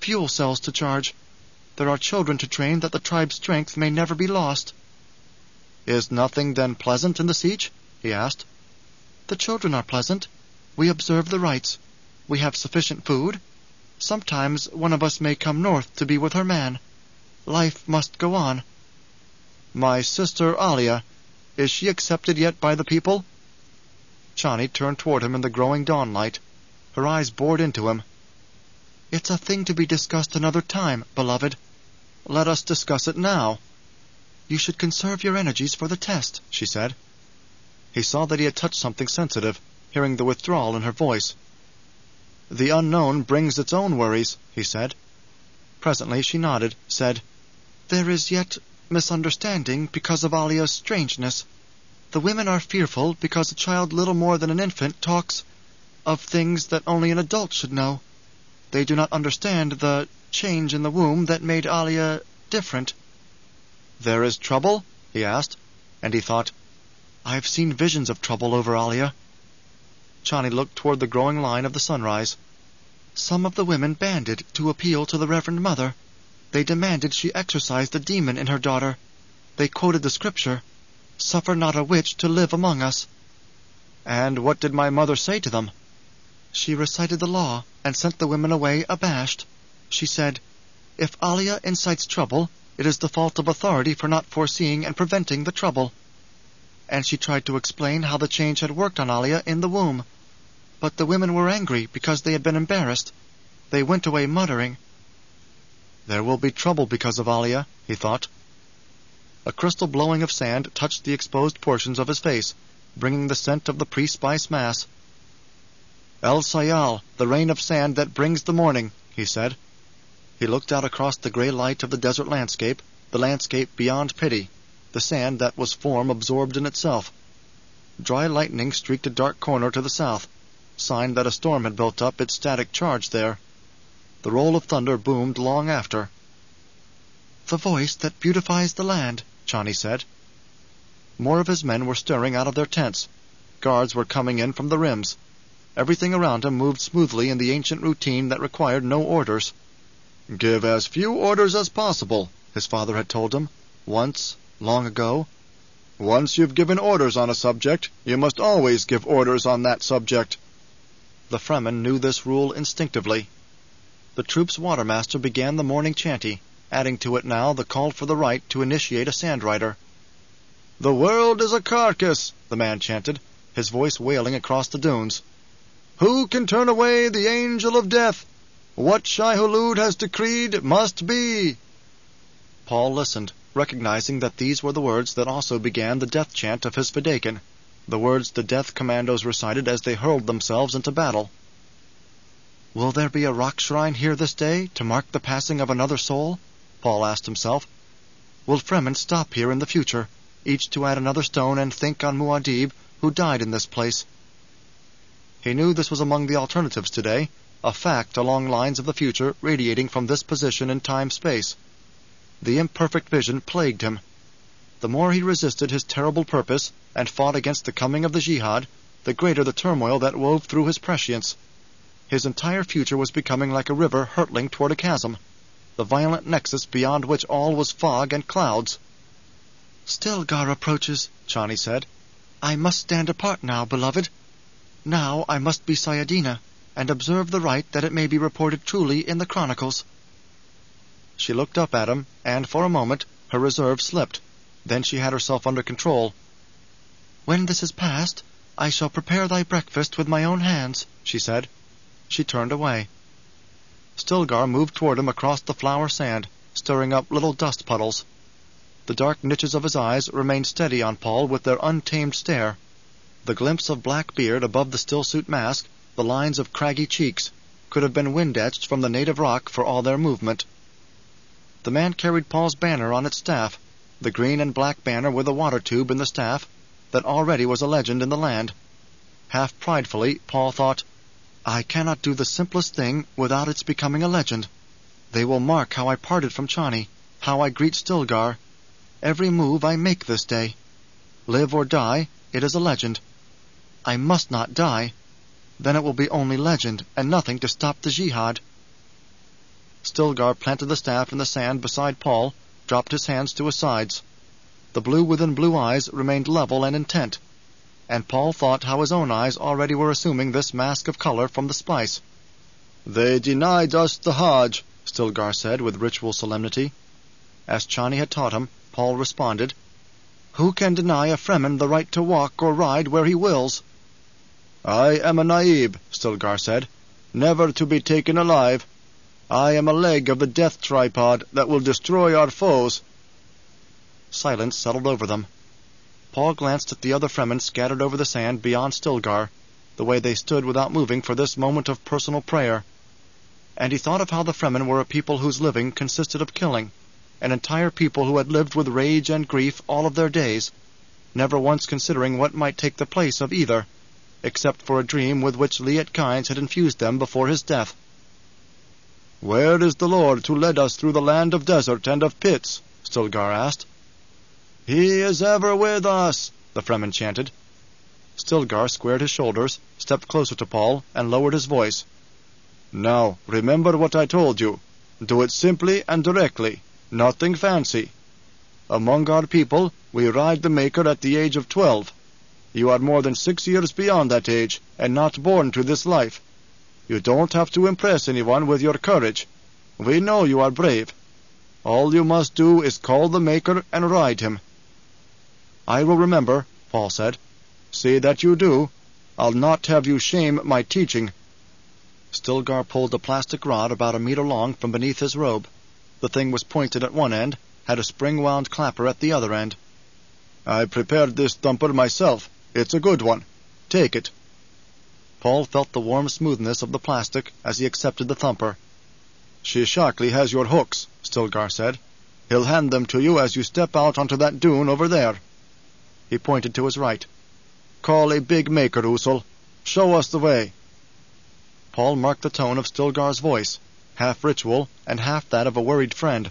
fuel cells to charge. There are children to train that the tribe's strength may never be lost." "Is nothing then pleasant in the siege?" he asked. "The children are pleasant. We observe the rites. We have sufficient food. Sometimes one of us may come north to be with her man. Life must go on." "My sister Alia, is she accepted yet by the people?" Chani turned toward him in the growing dawnlight. Her eyes bored into him. "It's a thing to be discussed another time, beloved." "Let us discuss it now." "You should conserve your energies for the test," she said. He saw that he had touched something sensitive, hearing the withdrawal in her voice. "The unknown brings its own worries," he said. Presently she nodded, said, "There is yet misunderstanding because of Alia's strangeness. The women are fearful because a child little more than an infant talks of things that only an adult should know. They do not understand the change in the womb that made Alia different." "There is trouble?" he asked, and he thought, "I've seen visions of trouble over Alia." Chani looked toward the growing line of the sunrise. "Some of the women banded to appeal to the Reverend Mother. They demanded she exorcise the demon in her daughter. They quoted the scripture, 'Suffer not a witch to live among us.'" "And what did my mother say to them?" "She recited the law and sent the women away abashed. She said, 'If Alia incites trouble, it is the fault of authority for not foreseeing and preventing the trouble.' And she tried to explain how the change had worked on Alia in the womb. But the women were angry because they had been embarrassed. They went away muttering." "There will be trouble because of Alia," he thought. A crystal blowing of sand touched the exposed portions of his face, bringing the scent of the pre-spice mass. "El Sayal, the rain of sand that brings the morning," he said. He looked out across the gray light of the desert landscape, the landscape beyond pity, the sand that was form absorbed in itself. Dry lightning streaked a dark corner to the south, sign that a storm had built up its static charge there. The roll of thunder boomed long after. "The voice that beautifies the land," Chani said. More of his men were stirring out of their tents. Guards were coming in from the rims. Everything around him moved smoothly in the ancient routine that required no orders. "Give as few orders as possible," his father had told him, once, long ago. "Once you've given orders on a subject, you must always give orders on that subject." The Fremen knew this rule instinctively. The troop's watermaster began the morning chanty, adding to it now the call for the right to initiate a sandrider. "The world is a carcass," the man chanted, his voice wailing across the dunes. "Who can turn away the angel of death? What Shai-Hulud has decreed must be." Paul listened, recognizing that these were the words that also began the death chant of his Fedaykin, the words the death commandos recited as they hurled themselves into battle. "Will there be a rock shrine here this day to mark the passing of another soul?" Paul asked himself. "Will Fremen stop here in the future, each to add another stone and think on Muad'Dib, who died in this place?" He knew this was among the alternatives today, a fact along lines of the future radiating from this position in time-space. The imperfect vision plagued him. The more he resisted his terrible purpose and fought against the coming of the jihad, the greater the turmoil that wove through his prescience. His entire future was becoming like a river hurtling toward a chasm, the violent nexus beyond which all was fog and clouds. "Stilgar approaches," Chani said. "I must stand apart now, beloved. Now I must be Sayadina, and observe the rite that it may be reported truly in the chronicles." She looked up at him, and for a moment her reserve slipped. Then she had herself under control. "When this is past, I shall prepare thy breakfast with my own hands," she said. She turned away. Stilgar moved toward him across the flour sand, stirring up little dust puddles. The dark niches of his eyes remained steady on Paul with their untamed stare. The glimpse of black beard above the stillsuit mask, the lines of craggy cheeks, could have been wind-etched from the native rock for all their movement. The man carried Paul's banner on its staff, the green and black banner with a water tube in the staff, that already was a legend in the land. Half pridefully, Paul thought, "I cannot do the simplest thing without its becoming a legend. They will mark how I parted from Chani, how I greet Stilgar, every move I make this day. Live or die, it is a legend. I must not die. Then it will be only legend, and nothing to stop the jihad." Stilgar planted the staff in the sand beside Paul, dropped his hands to his sides. The blue within Blue Eyes remained level and intent, and Paul thought how his own eyes already were assuming this mask of color from the spice. "They denied us the Hajj," Stilgar said with ritual solemnity. As Chani had taught him, Paul responded, "Who can deny a Fremen the right to walk or ride where he wills?" "I am a Naib," Stilgar said, "never to be taken alive. I am a leg of the death tripod that will destroy our foes." Silence settled over them. Paul glanced at the other Fremen scattered over the sand beyond Stilgar, the way they stood without moving for this moment of personal prayer. And he thought of how the Fremen were a people whose living consisted of killing, an entire people who had lived with rage and grief all of their days, never once considering what might take the place of either, except for a dream with which Liet Kynes had infused them before his death. "Where is the Lord who led us through the land of desert and of pits?" Stilgar asked. "He is ever with us," the Fremen chanted. Stilgar squared his shoulders, stepped closer to Paul, and lowered his voice. "Now, remember what I told you. Do it simply and directly. Nothing fancy. Among our people, we ride the Maker at the age of 12. You are more than 6 years beyond that age, and not born to this life. You don't have to impress anyone with your courage. We know you are brave. All you must do is call the Maker and ride him." "I will remember," Paul said. "See that you do. I'll not have you shame my teaching." Stilgar pulled a plastic rod about a meter long from beneath his robe. The thing was pointed at one end, had a spring-wound clapper at the other end. "I prepared this thumper myself. It's a good one. Take it." Paul felt the warm smoothness of the plastic as he accepted the thumper. "Shishakli has your hooks," Stilgar said. "He'll hand them to you as you step out onto that dune over there." He pointed to his right. "Call a big Maker, Usul. Show us the way." Paul marked the tone of Stilgar's voice, half ritual and half that of a worried friend.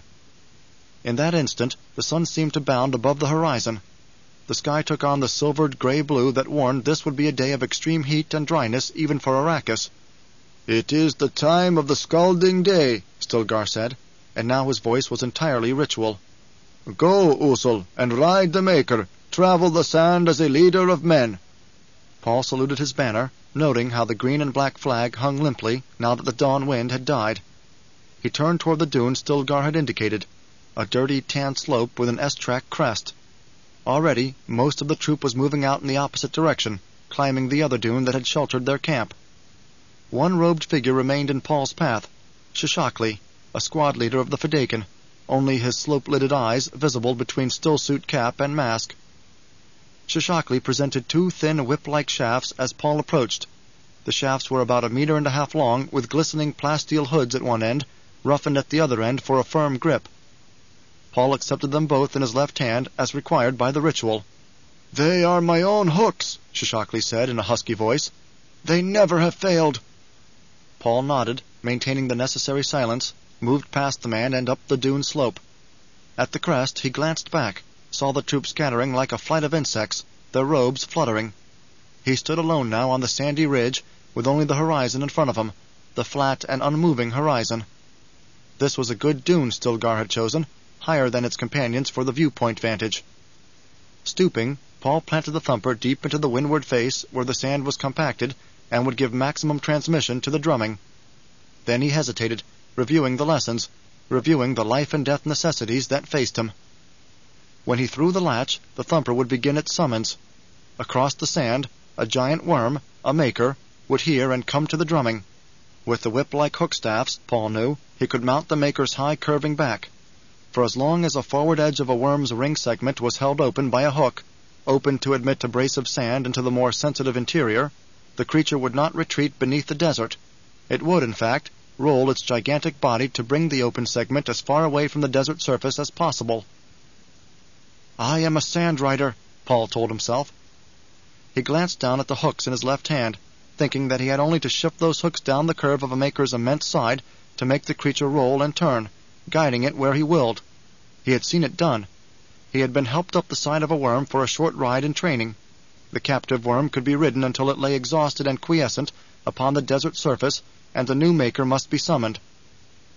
In that instant, the sun seemed to bound above the horizon. The sky took on the silvered gray blue that warned this would be a day of extreme heat and dryness even for Arrakis. "It is the time of the scalding day," Stilgar said, and now his voice was entirely ritual. "Go, Usul, and ride the Maker. Travel the sand as a leader of men." Paul saluted his banner, noting how the green and black flag hung limply now that the dawn wind had died. He turned toward the dune Stilgar had indicated, a dirty tan slope with an S-track crest. Already, most of the troop was moving out in the opposite direction, climbing the other dune that had sheltered their camp. One robed figure remained in Paul's path, Shishakli, a squad leader of the Fedaykin, only his slope-lidded eyes visible between stillsuit cap and mask. Shishakli presented two thin whip-like shafts as Paul approached. The shafts were about 1.5 meters long, with glistening plasteel hoods at one end, roughened at the other end for a firm grip. Paul accepted them both in his left hand, as required by the ritual. "They are my own hooks," Shishakli said in a husky voice. "They never have failed." Paul nodded, maintaining the necessary silence, moved past the man and up the dune slope. At the crest, he glanced back, saw the troop scattering like a flight of insects, their robes fluttering. He stood alone now on the sandy ridge, with only the horizon in front of him, the flat and unmoving horizon. This was a good dune Stilgar had chosen, higher than its companions for the viewpoint vantage. Stooping, Paul planted the thumper deep into the windward face where the sand was compacted and would give maximum transmission to the drumming. Then he hesitated, reviewing the lessons, reviewing the life and death necessities that faced him. When he threw the latch, the thumper would begin its summons. Across the sand, a giant worm, a Maker, would hear and come to the drumming. With the whip-like hookstaffs, Paul knew, he could mount the Maker's high curving back. For as long as a forward edge of a worm's ring segment was held open by a hook, open to admit abrasive sand into the more sensitive interior, the creature would not retreat beneath the desert. It would, in fact, roll its gigantic body to bring the open segment as far away from the desert surface as possible. "I am a sand rider," Paul told himself. He glanced down at the hooks in his left hand, thinking that he had only to shift those hooks down the curve of a Maker's immense side to make the creature roll and turn, guiding it where he willed. He had seen it done. He had been helped up the side of a worm for a short ride in training. The captive worm could be ridden until it lay exhausted and quiescent upon the desert surface, and the new Maker must be summoned.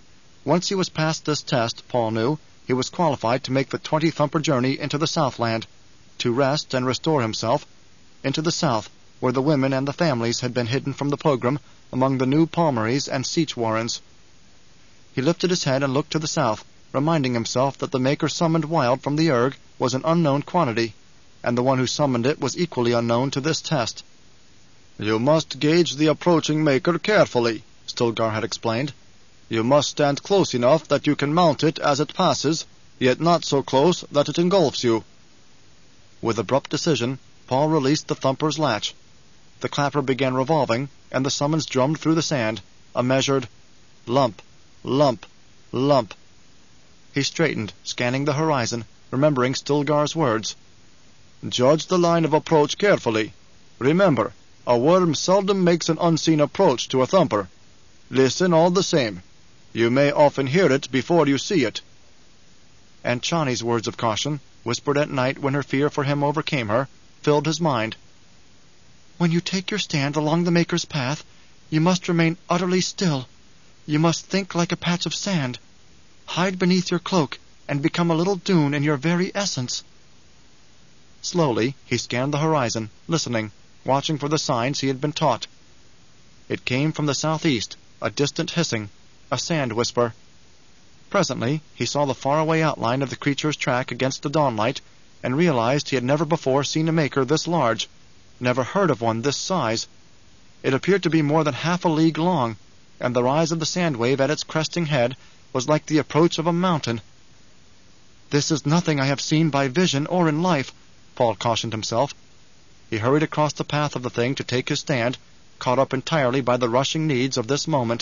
Once he was past this test, Paul knew, he was qualified to make the 20-thumper journey into the Southland, to rest and restore himself, into the South, where the women and the families had been hidden from the pogrom among the new palmeries and sietch warrens. He lifted his head and looked to the south, reminding himself that the maker summoned wild from the Erg was an unknown quantity, and the one who summoned it was equally unknown to this test. "You must gauge the approaching maker carefully," Stilgar had explained. "You must stand close enough that you can mount it as it passes, yet not so close that it engulfs you." With abrupt decision, Paul released the thumper's latch. The clapper began revolving, and the summons drummed through the sand, a measured lump, lump, lump. He straightened, scanning the horizon, remembering Stilgar's words. "Judge the line of approach carefully. Remember, a worm seldom makes an unseen approach to a thumper. Listen all the same. You may often hear it before you see it." And Chani's words of caution, whispered at night when her fear for him overcame her, filled his mind. "When you take your stand along the Maker's path, you must remain utterly still. You must think like a patch of sand. Hide beneath your cloak and become a little dune in your very essence." Slowly, he scanned the horizon, listening, watching for the signs he had been taught. It came from the southeast, a distant hissing, a sand whisper. Presently, he saw the faraway outline of the creature's track against the dawnlight, and realized he had never before seen a maker this large, never heard of one this size. It appeared to be more than half a league long, and the rise of the sand wave at its cresting head was like the approach of a mountain. "This is nothing I have seen by vision or in life," Paul cautioned himself. He hurried across the path of the thing to take his stand, caught up entirely by the rushing needs of this moment.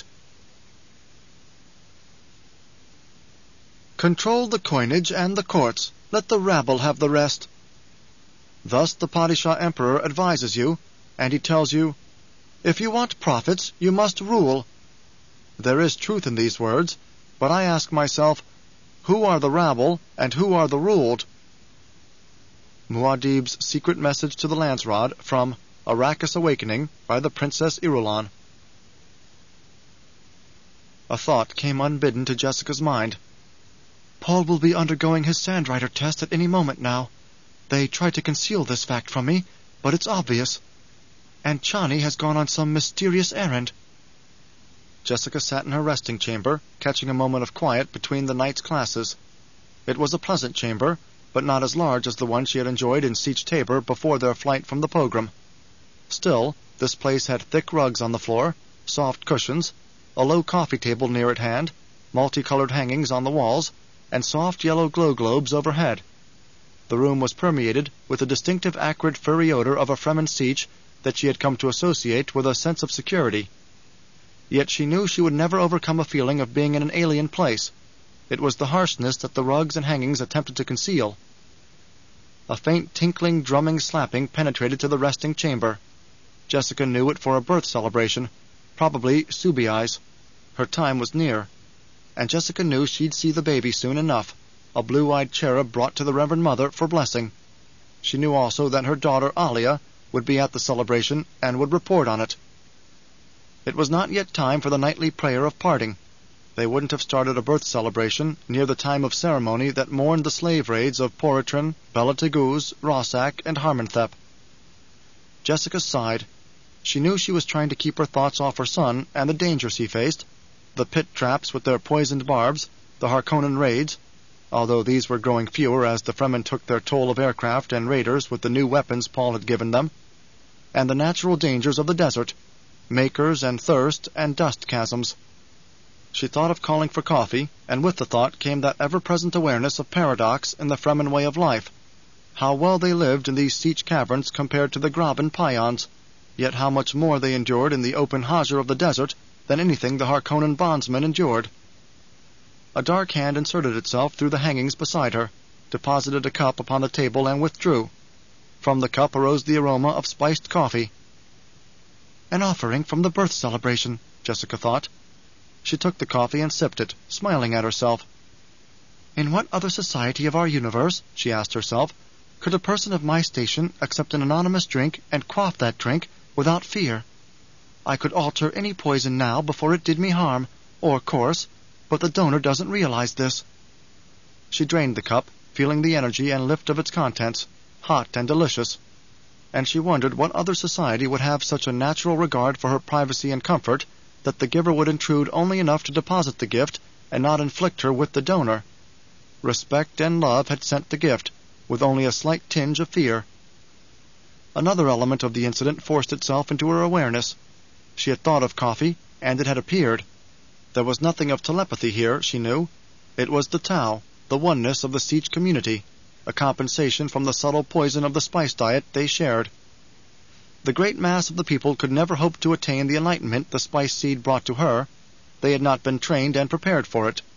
"Control the coinage and the courts. Let the rabble have the rest." Thus the Padishah Emperor advises you, and he tells you, "If you want profits, you must rule." There is truth in these words, but I ask myself, who are the rabble and who are the ruled? Muad'Dib's secret message to the Landsraad from Arrakis Awakening by the Princess Irulan. A thought came unbidden to Jessica's mind. Paul will be undergoing his Sandrider test at any moment now. They tried to conceal this fact from me, but it's obvious. And Chani has gone on some mysterious errand. Jessica sat in her resting chamber, catching a moment of quiet between the night's classes. It was a pleasant chamber, but not as large as the one she had enjoyed in Sietch Tabor before their flight from the pogrom. Still, this place had thick rugs on the floor, soft cushions, a low coffee table near at hand, multicolored hangings on the walls, and soft yellow glow globes overhead. The room was permeated with a distinctive acrid furry odor of a Fremen sietch that she had come to associate with a sense of security. Yet she knew she would never overcome a feeling of being in an alien place. It was the harshness that the rugs and hangings attempted to conceal. A faint tinkling, drumming, slapping penetrated to the resting chamber. Jessica knew it for a birth celebration, probably Subiai's. Her time was near. And Jessica knew she'd see the baby soon enough, a blue-eyed cherub brought to the Reverend Mother for blessing. She knew also that her daughter Alia would be at the celebration and would report on it. It was not yet time for the nightly prayer of parting. They wouldn't have started a birth celebration near the time of ceremony that mourned the slave raids of Poritran, Bela Teguz, Rossack, and Harmenthep. Jessica sighed. She knew she was trying to keep her thoughts off her son and the dangers he faced, the pit traps with their poisoned barbs, the Harkonnen raids, although these were growing fewer as the Fremen took their toll of aircraft and raiders with the new weapons Paul had given them, and the natural dangers of the desert, makers and thirst and dust chasms. She thought of calling for coffee, and with the thought came that ever-present awareness of paradox in the Fremen way of life. How well they lived in these sietch caverns compared to the Graben Pyons, yet how much more they endured in the open Hajar of the desert than anything the Harkonnen bondsmen endured. A dark hand inserted itself through the hangings beside her, deposited a cup upon the table, and withdrew. From the cup arose the aroma of spiced coffee. An offering from the birth celebration, Jessica thought. She took the coffee and sipped it, smiling at herself. In what other society of our universe, she asked herself, could a person of my station accept an anonymous drink and quaff that drink without fear? I could alter any poison now before it did me harm, or course, but the donor doesn't realize this." She drained the cup, feeling the energy and lift of its contents, hot and delicious, and she wondered what other society would have such a natural regard for her privacy and comfort that the giver would intrude only enough to deposit the gift and not inflict her with the donor. Respect and love had sent the gift, with only a slight tinge of fear. Another element of the incident forced itself into her awareness. She had thought of coffee, and it had appeared. There was nothing of telepathy here, she knew. It was the Tao, the oneness of the Sietch community, a compensation from the subtle poison of the spice diet they shared. The great mass of the people could never hope to attain the enlightenment the spice seed brought to her. They had not been trained and prepared for it.